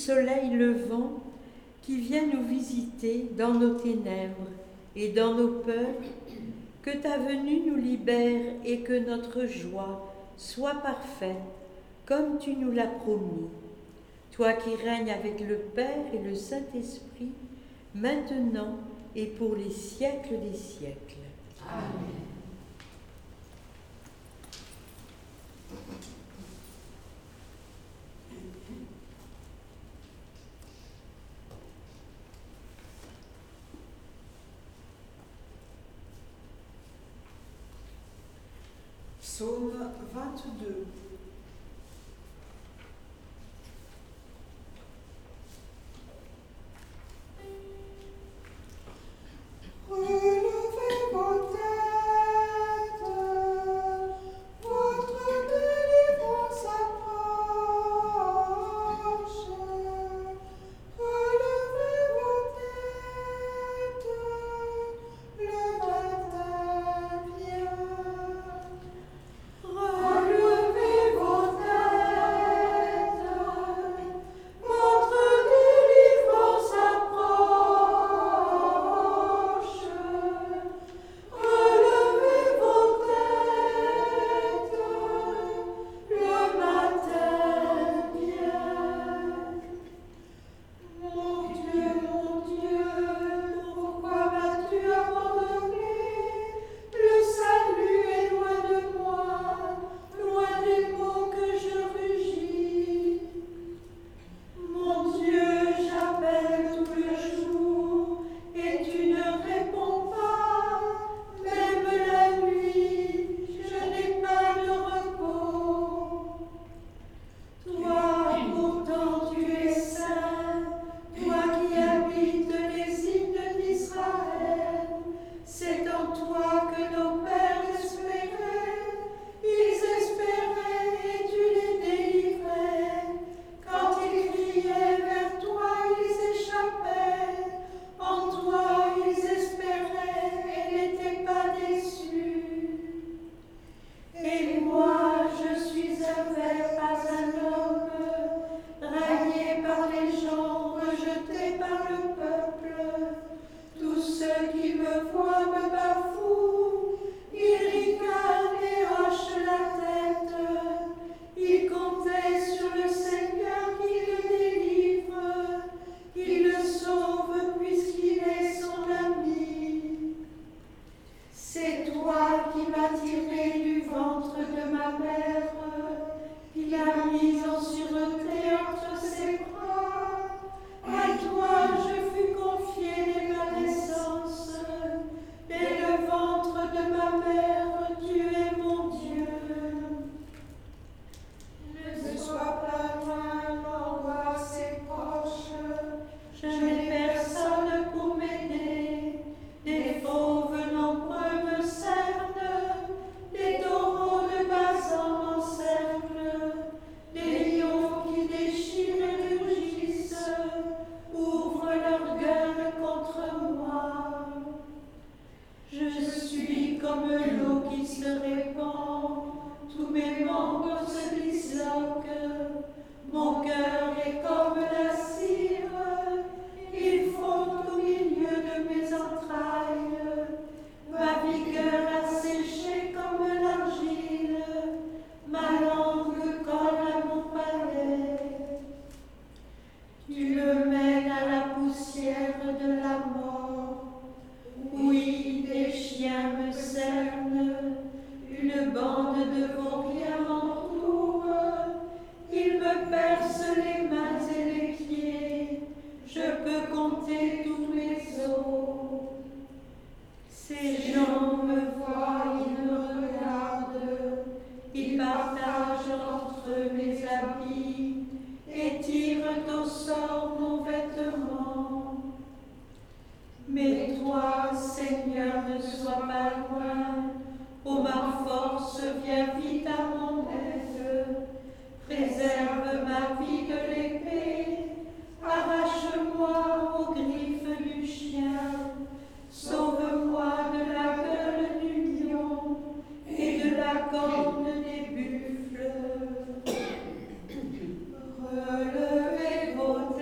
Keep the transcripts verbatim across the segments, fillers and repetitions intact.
soleil levant, qui vient nous visiter dans nos ténèbres et dans nos peurs, que ta venue nous libère et que notre joie soit parfaite, comme tu nous l'as promis. Toi qui règnes avec le Père et le Saint-Esprit, maintenant et pour les siècles des siècles. Amen. Psaume vingt-deux. Relevez vos têtes, votre délivrance approche. Relevez vos têtes, le matin vient. Relevez vos têtes, votre délivrance approche. Relevez vos têtes, le matin vient. Mon Dieu, mon Dieu, pourquoi m'as-tu abandonné? Le salut est loin de moi, loin des mots que je rugis. Mon Dieu, j'appelle tout le jour et tu ne réponds pas. Même la nuit, je n'ai pas de repos. Toi, pourtant, tu es saint, toi qui habites les îles d'Israël. C'est en toi que nos pères espéraient. Ils espéraient et tu les délivrais. Quand ils criaient vers toi, ils échappaient. En toi, ils espéraient et n'étaient pas déçus. Et moi, je suis un ver, pas un homme, raillé par les gens, rejeté par le peuple. Tous ceux qui me voient me bafouent, ils ricanent et hochent la tête. Ils comptaient sur le Seigneur qui le délivre, qui le sauve puisqu'il est son ami. C'est toi qui m'as tiré du ventre de ma mère, qui l'as mise en sûreté entre ses bras. À toi je fus confiée dès ma naissance, dès le ventre de ma mère, tu es mon Dieu. Ne sois pas loin, l'angoisse est proche, je n'ai personne pour m'aider. Des fauves nombreux me cernent, des taureaux de Basan m'encerclent, des lions qui déchirent et rugissent, ouvrent leur gueule contre moi. Je suis comme l'eau qui se répand, tous mes membres se disloquent, mon cœur est comme la cire, il fond au milieu de mes entrailles, ma vigueur a séché comme l'argile, ma langue colle à mon palais. Tu me mènes à la poussière de la mort, oui, des chiens me cernent, une bande de vauriens m'entoure, ils me percent les mains et les pieds, je peux compter tous mes os. Ces gens me voient, ils me regardent, ils partagent entre mes habits et tirent au sort mon vêtement. Mais toi, Seigneur, ne sois pas loin, ô ma force, viens vite à mon aide. Préserve ma vie de l'épée, arrache-moi aux griffes du chien, sauve-moi de la gueule du lion et de la corne des buffles. Relevez vos têtes.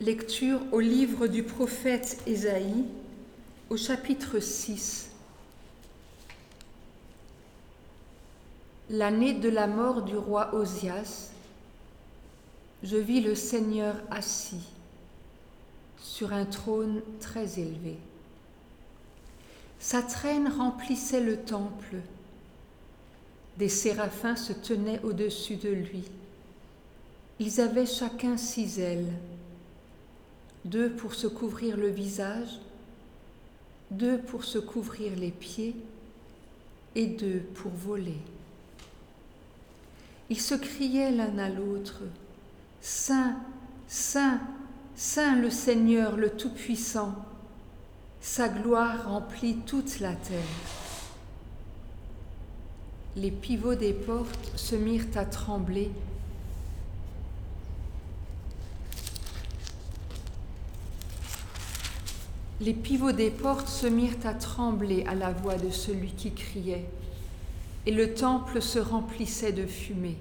Lecture au livre du prophète Ésaïe, au chapitre six. L'année de la mort du roi Osias, je vis le Seigneur assis sur un trône très élevé. Sa traîne remplissait le temple. Des séraphins se tenaient au-dessus de lui. Ils avaient chacun six ailes. Deux pour se couvrir le visage, deux pour se couvrir les pieds et deux pour voler. Ils se criaient l'un à l'autre, « Saint, Saint, Saint le Seigneur le Tout-Puissant, sa gloire remplit toute la terre. » Les pivots des portes se mirent à trembler. Les pivots des portes se mirent à trembler à la voix de celui qui criait, et le temple se remplissait de fumée.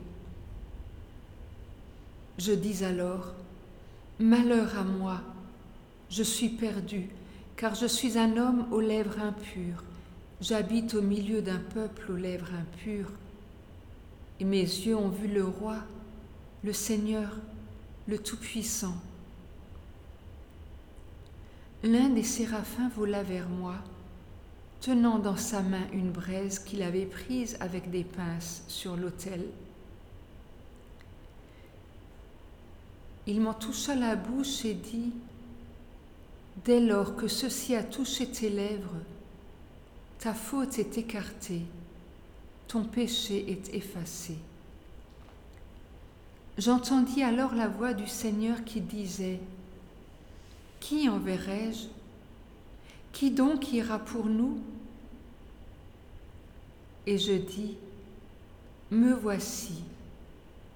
Je dis alors, « Malheur à moi, je suis perdu, car je suis un homme aux lèvres impures. J'habite au milieu d'un peuple aux lèvres impures. Et mes yeux ont vu le roi, le Seigneur, le Tout-Puissant. » L'un des séraphins vola vers moi, tenant dans sa main une braise qu'il avait prise avec des pinces sur l'autel. Il m'en toucha la bouche et dit, « Dès lors que ceci a touché tes lèvres, ta faute est écartée, ton péché est effacé. » J'entendis alors la voix du Seigneur qui disait, « Qui enverrai-je? Qui donc ira pour nous? » Et je dis, « Me voici, envoie-moi. »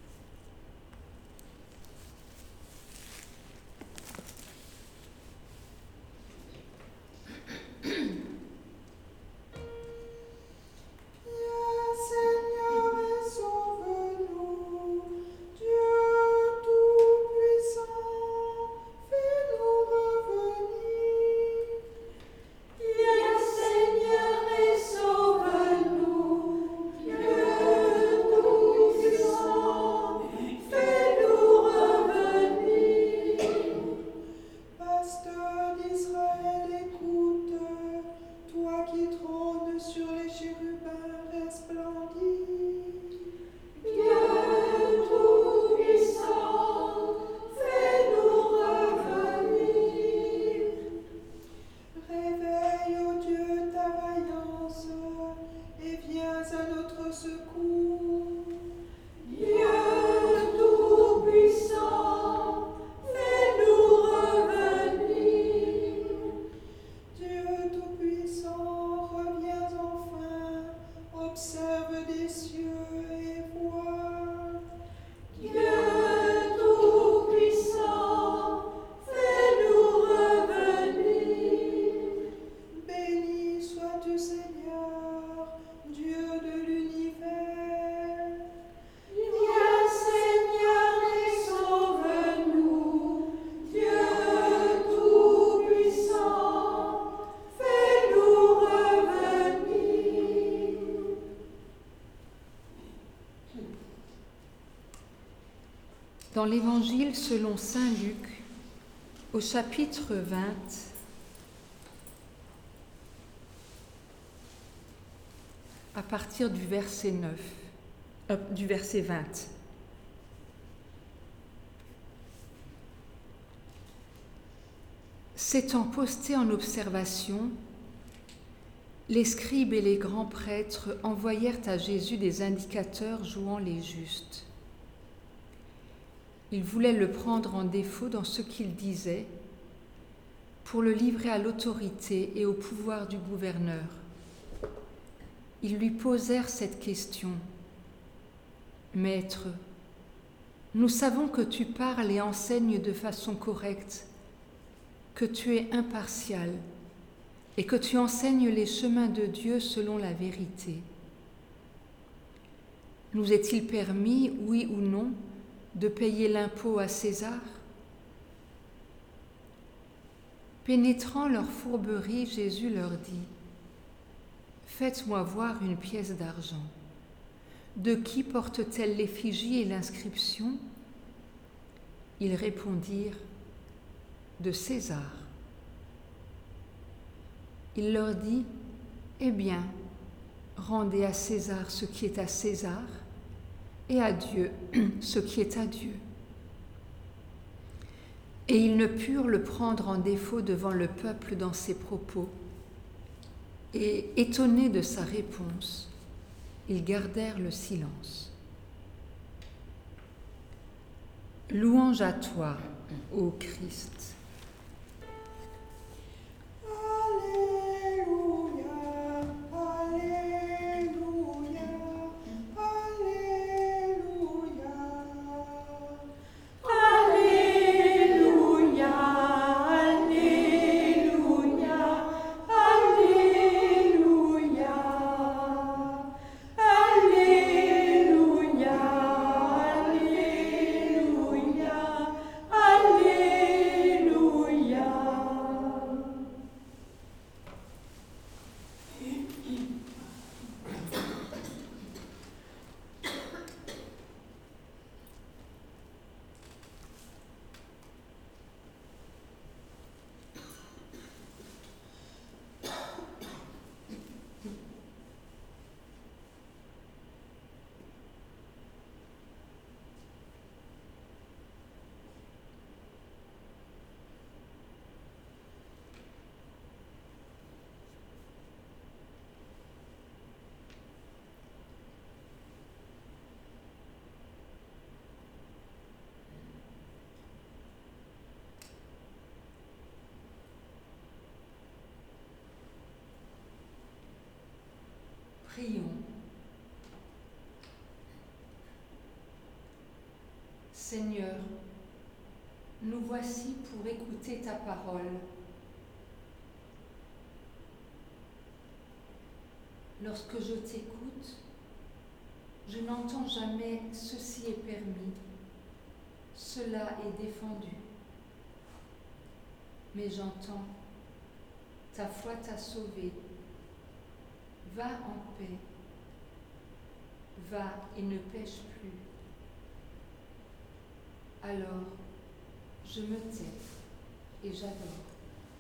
Dans l'Évangile selon saint Luc, au chapitre vingt, à partir du verset neuf, euh, du verset vingt. S'étant postés en observation, les scribes et les grands prêtres envoyèrent à Jésus des indicateurs jouant les justes. Ils voulaient le prendre en défaut dans ce qu'il disait pour le livrer à l'autorité et au pouvoir du gouverneur. Ils lui posèrent cette question. « Maître, nous savons que tu parles et enseignes de façon correcte, que tu es impartial et que tu enseignes les chemins de Dieu selon la vérité. Nous est-il permis, oui ou non, de payer l'impôt à César Pénétrant leur fourberie, Jésus leur dit : Faites-moi voir une pièce d'argent. De qui porte-t-elle l'effigie et l'inscription ? Ils répondirent : De César. Il leur dit : Eh bien, rendez à César ce qui est à César, et à Dieu ce qui est à Dieu. Et ils ne purent le prendre en défaut devant le peuple dans ses propos. Et, étonnés de sa réponse, ils gardèrent le silence. Louange à toi, ô Christ. Prions. Seigneur, nous voici pour écouter ta parole. Lorsque je t'écoute, je n'entends jamais « ceci est permis »,« cela est défendu », mais j'entends « ta foi t'a sauvé ». Va en paix, va et ne pêche plus. Alors, je me tais et j'adore.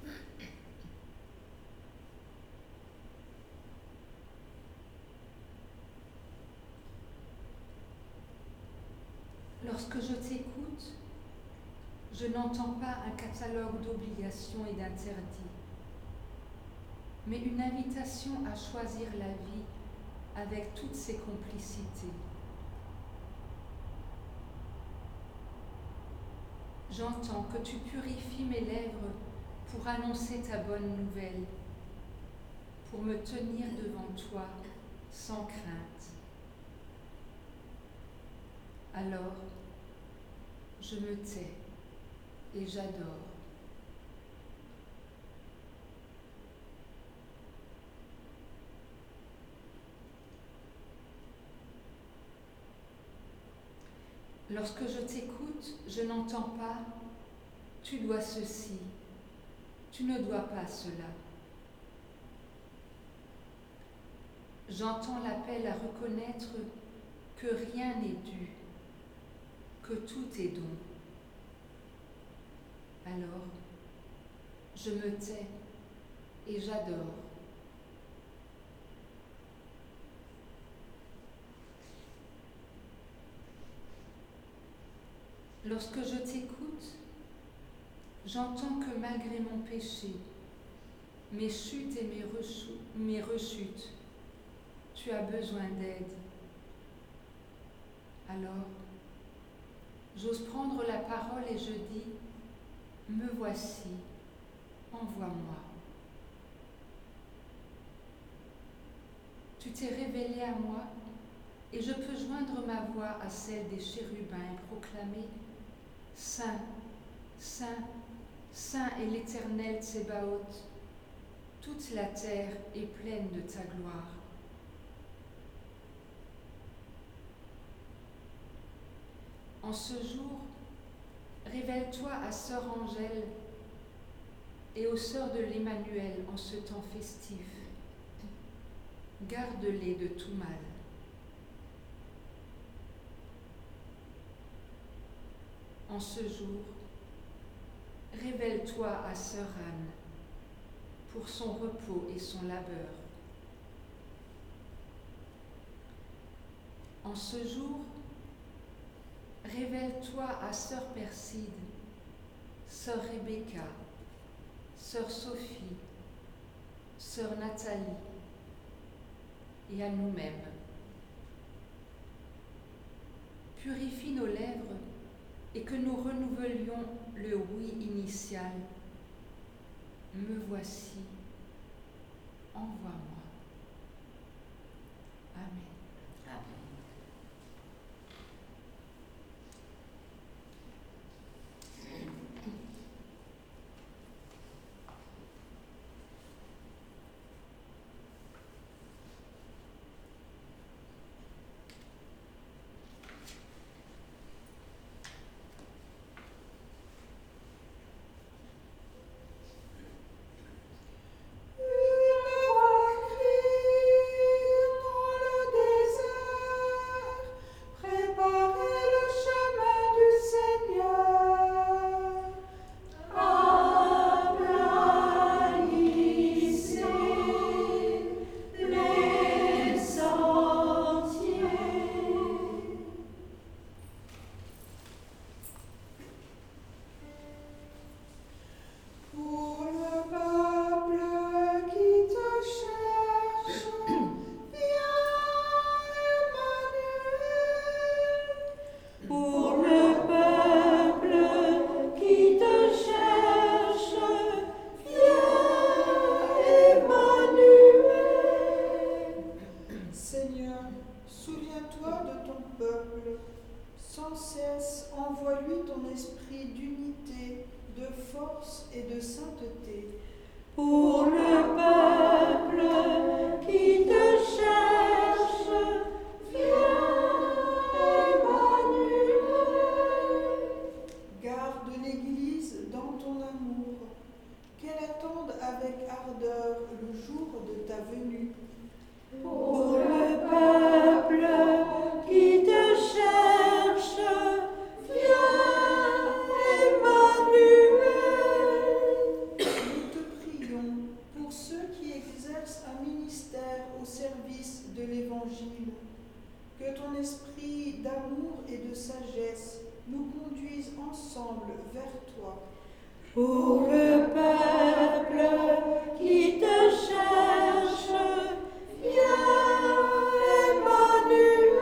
Lorsque je t'écoute, je n'entends pas un catalogue d'obligations et d'interdits, mais une invitation à choisir la vie avec toutes ses complicités. J'entends que tu purifies mes lèvres pour annoncer ta bonne nouvelle, pour me tenir devant toi sans crainte. Alors, je me tais et j'adore. Lorsque je t'écoute, je n'entends pas « tu dois ceci, tu ne dois pas cela ». J'entends l'appel à reconnaître que rien n'est dû, que tout est don. Alors, je me tais et j'adore. Lorsque je t'écoute, j'entends que malgré mon péché, mes chutes et mes, rechou- mes rechutes, tu as besoin d'aide. Alors, j'ose prendre la parole et je dis, me voici, envoie-moi. Tu t'es révélé à moi et je peux joindre ma voix à celle des chérubins et proclamer Saint, Saint, Saint est l'Éternel Tsébaoth, toute la terre est pleine de ta gloire. En ce jour, révèle-toi à Sœur Angèle et aux sœurs de l'Emmanuel en ce temps festif. Garde-les de tout mal. En ce jour, révèle-toi à sœur Anne pour son repos et son labeur. En ce jour, révèle-toi à sœur Perside, sœur Rebecca, sœur Sophie, sœur Nathalie et à nous-mêmes. Purifie nos lèvres et que nous renouvelions le oui initial. Me voici, envoie-moi. Amen. Amen. Pour le peuple qui te cherche, viens, Emmanuel. Garde l'Église dans ton amour, qu'elle attende avec ardeur le jour de ta venue. Pour le peuple qui te cherche, viens, Emmanuel. Nous te prions pour ceux qui exercent un ministère au service de l'Évangile, que ton esprit d'amour et de sagesse nous conduise ensemble vers toi. Pour le peuple qui te cherche, viens, Emmanuel.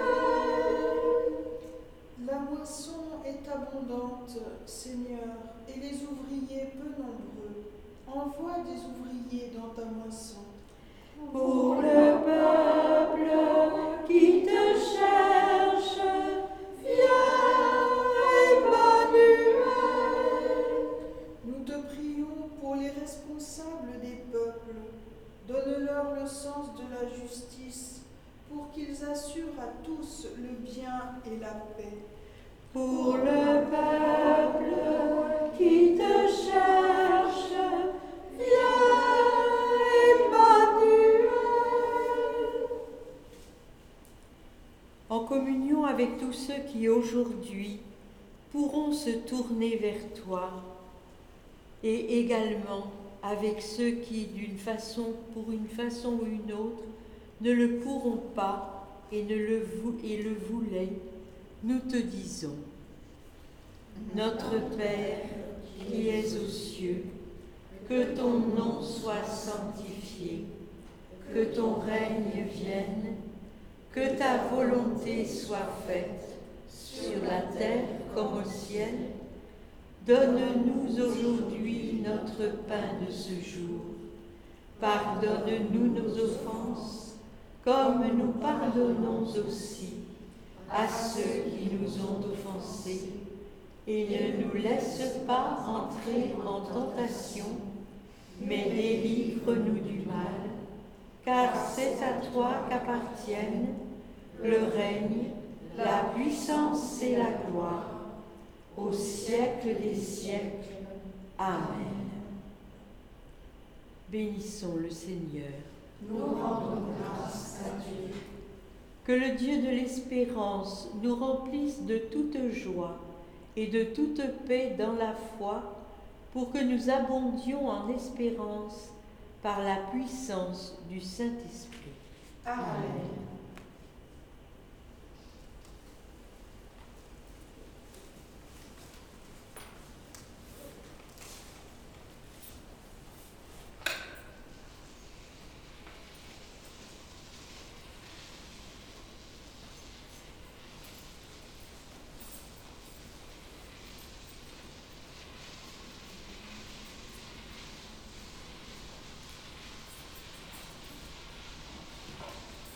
La moisson est abondante, Seigneur, et les ouvriers peu nombreux. Envoie des ouvriers dans ta moisson. Pour le peuple qui te cherche, viens, Emmanuel. Nous te prions pour les responsables des peuples. Donne-leur le sens de la justice, pour qu'ils assurent à tous le bien et la paix. Pour le peuple qui te cherche, viens, Emmanuel. En communion avec tous ceux qui aujourd'hui pourront se tourner vers toi, et également avec ceux qui, d'une façon, pour une façon ou une autre, ne le pourront pas et, ne le, vou- et le voulaient, nous te disons, Notre Père qui es aux cieux, que ton nom soit sanctifié, que ton règne vienne, que ta volonté soit faite, sur la terre comme au ciel. Donne-nous aujourd'hui notre pain de ce jour. Pardonne-nous nos offenses, comme nous pardonnons aussi à ceux qui nous ont offensés. Et ne nous laisse pas entrer en tentation, mais délivre-nous du mal, car c'est à toi qu'appartiennent le règne, la puissance et la gloire, au siècle des siècles. Amen. Bénissons le Seigneur. Nous rendons grâce à Dieu. Que le Dieu de l'espérance nous remplisse de toute joie et de toute paix dans la foi, pour que nous abondions en espérance par la puissance du Saint-Esprit. Amen.